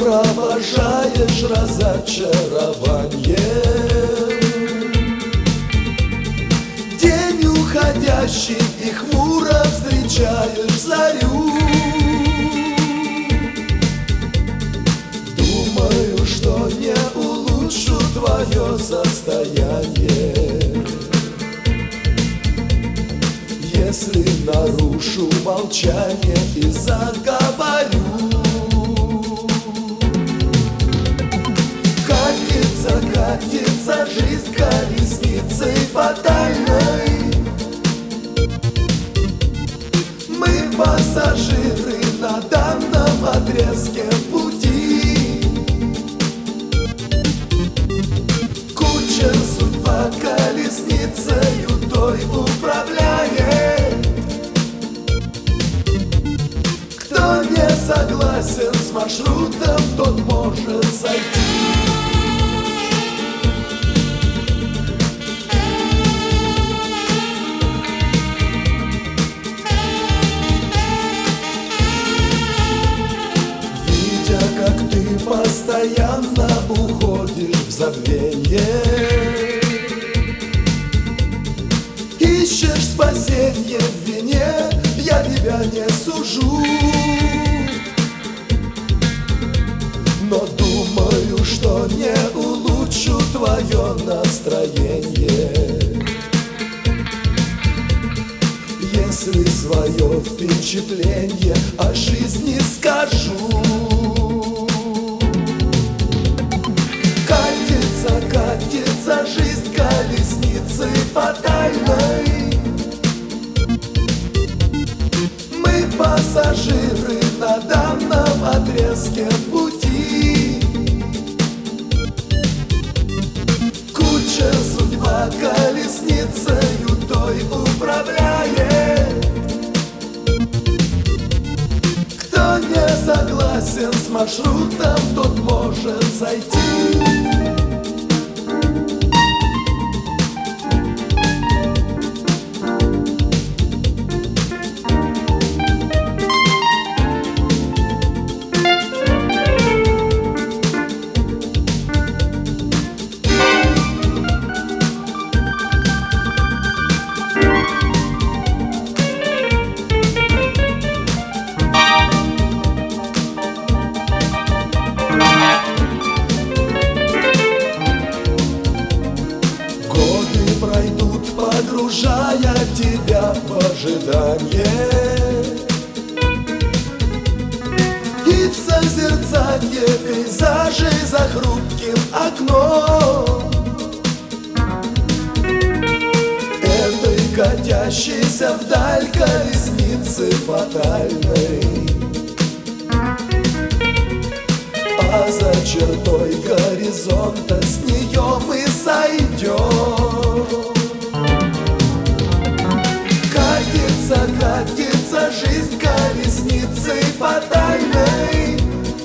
провожаешь разочарование. День уходящий и хмуро встречаешь зарю. Думаю, что не улучшу твое состояние, если нарушу молчание и заговорю. Катится жизнь колесницей фатальной. Мы пассажиры на данном отрезке пути. Кучер судьба колесницею той управляет. Кто не согласен с маршрутом, тот может сойти. Постоянно уходишь в забвенье, ищешь спасенье в вине, я тебя не сужу. Но думаю, что не улучшу твое настроение, если свое впечатление о жизни скажу. Катится жизнь колесницей фатальной. Мы пассажиры на данном отрезке пути. Кучер судьба колесницею той управляет. Кто не согласен с маршрутом, тот может сойти. Пройдут, погружая тебя в ожидание и в созерцание пейзажей за хрупким окном. Этой катящейся вдаль колесницы фатальной, а за чертой горизонта с нее мы сойдем. Катится жизнь колесницей фатальной.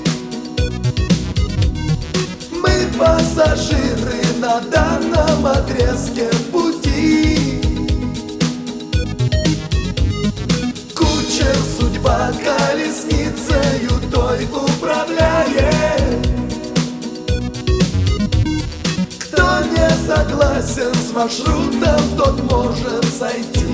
Мы пассажиры на данном отрезке пути. Кучер судьба колесницею той управляет. Кто не согласен с маршрутом, тот может сойти.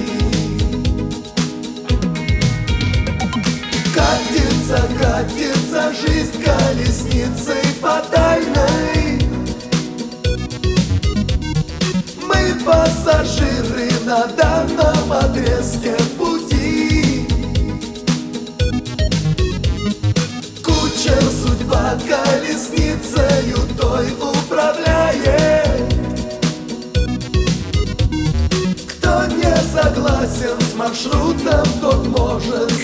Катится жизнь колесницей фатальной. Мы пассажиры на данном отрезке пути. Кучер судьба колесницею той управляет. Кто не согласен с маршрутом, тот может